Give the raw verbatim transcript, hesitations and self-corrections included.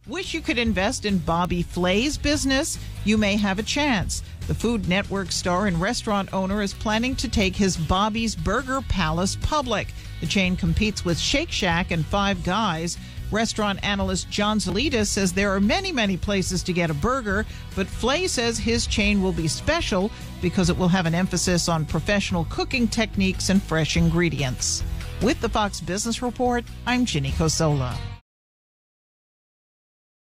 Wish you could invest in Bobby Flay's business? You may have a chance. The Food Network star and restaurant owner is planning to take his Bobby's Burger Palace public. The chain competes with Shake Shack and Five Guys. Restaurant analyst John Zalita says there are many, many places to get a burger, but Flay says his chain will be special because it will have an emphasis on professional cooking techniques and fresh ingredients. With the Fox Business Report, I'm Ginny Cosola.